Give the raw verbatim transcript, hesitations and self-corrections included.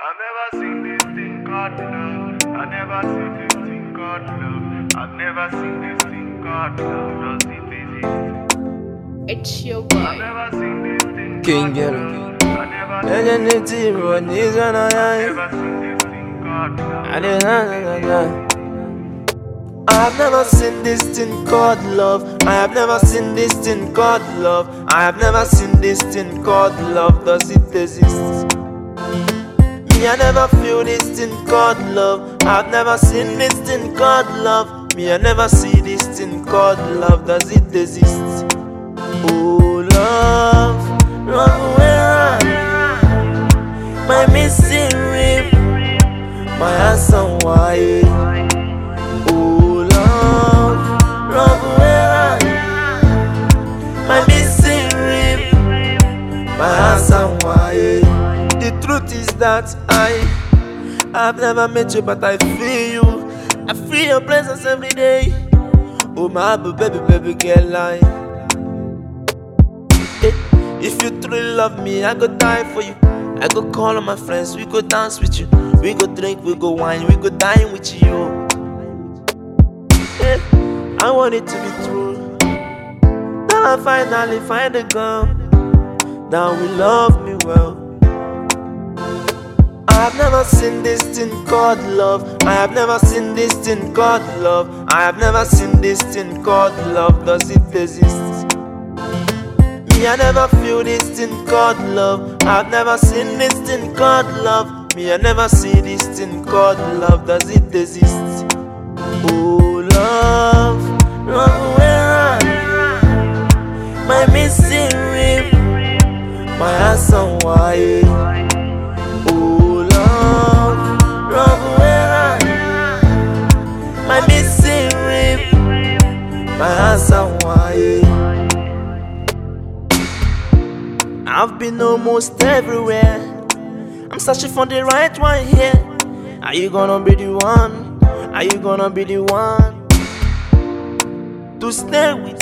I've never seen this thing called love. I've never seen this thing called love. I've never seen this thing called love. Does it exist? It's your I've boy. never seen this thing King called Yellow. love. I've never seen And then the team run is on a I've line. never seen this thing called love. And then na na na na. I've never seen this thing called love. I have never seen this thing called love. I have never seen this thing called love. Does it exist? Me, I never feel this thing called love. I've never seen this thing called love. Me, I never see this thing called love. Does it exist? Oh, love, love, where are you? My missing rib, my handsome wife. Oh, love, love, where are you? My missing rib, my handsome wife. The truth is that I, I've never met you, but I feel you. I feel your presence every day. Oh, my baby, baby girl, I. If you truly love me, I go die for you. I go call on my friends, we go dance with you. We go drink, we go wine, we go dine with you. Yeah, I want it to be true. Now I finally find a girl that will love me well. I have never seen this thing called love. I have never seen this thing called love. I have never seen this thing called love. Does it exist? Me, I never feel this thing called love. I've never seen this thing called love. Me, I never see this thing called love. Does it exist? Oh, love, love, where are you? My missing rib, my handsome wife. Oh, love, love, where are you? My missing rib, my handsome wife. I've been almost everywhere. I'm searching for the right one here. Are you gonna be the one? Are you gonna be the one to stay with?